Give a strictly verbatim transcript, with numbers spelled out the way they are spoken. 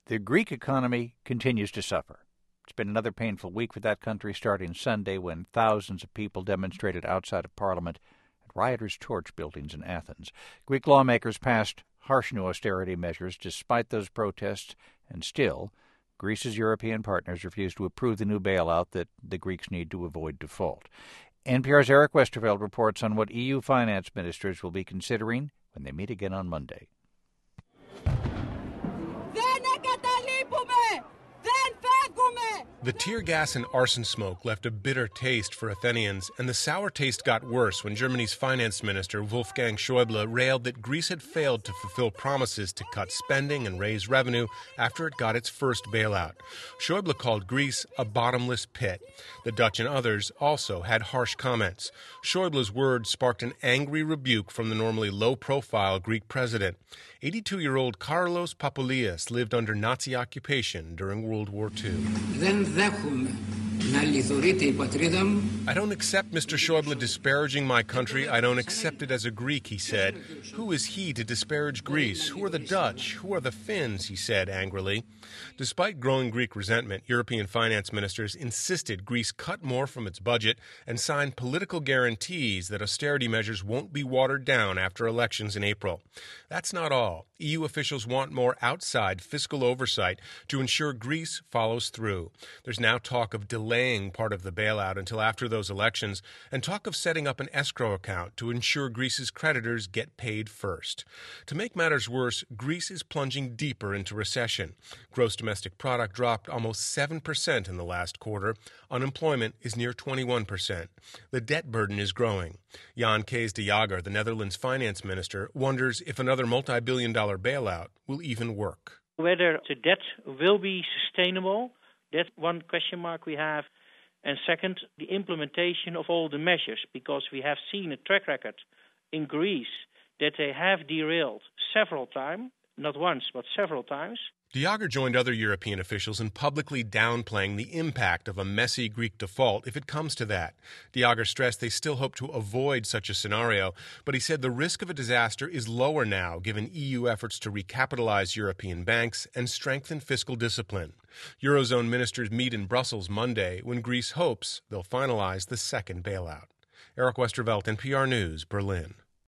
The Greek economy continues to suffer. It's been another painful week for that country, starting Sunday when thousands of people demonstrated outside of Parliament and rioters torched buildings in Athens. Greek lawmakers passed harsh new austerity measures despite those protests, and still, Greece's European partners refuse to approve the new bailout that the Greeks need to avoid default. N P R's Eric Westerveld reports on what E U finance ministers will be considering when they meet again on Monday. The tear gas and arson smoke left a bitter taste for Athenians, and the sour taste got worse when Germany's finance minister Wolfgang Schäuble railed that Greece had failed to fulfill promises to cut spending and raise revenue after it got its first bailout. Schäuble called Greece a bottomless pit. The Dutch and others also had harsh comments. Schäuble's words sparked an angry rebuke from the normally low-profile Greek president. eighty-two-year-old Carlos Papoulias lived under Nazi occupation during World War Two. I don't accept Mister Schäuble disparaging my country. I don't accept it as a Greek, he said. Who is he to disparage Greece? Who are the Dutch? Who are the Finns? He said angrily. Despite growing Greek resentment, European finance ministers insisted Greece cut more from its budget and signed political guarantees that austerity measures won't be watered down after elections in April. That's not all. E U officials want more outside fiscal oversight to ensure Greece follows through. There's now talk of delaying part of the bailout until after those elections, and talk of setting up an escrow account to ensure Greece's creditors get paid first. To make matters worse, Greece is plunging deeper into recession. Gross domestic product dropped almost seven percent in the last quarter. Unemployment is near twenty-one percent. The debt burden is growing. Jan Kees de Jager, the Netherlands finance minister, wonders if another multi-billion dollar bailout will even work. Whether the debt will be sustainable, that's one question mark we have. And second, the implementation of all the measures, because we have seen a track record in Greece that they have derailed several times, not once, but several times. De Jager joined other European officials in publicly downplaying the impact of a messy Greek default if it comes to that. De Jager stressed they still hope to avoid such a scenario, but he said the risk of a disaster is lower now given E U efforts to recapitalize European banks and strengthen fiscal discipline. Eurozone ministers meet in Brussels Monday when Greece hopes they'll finalize the second bailout. Eric Westerveld, N P R News, Berlin.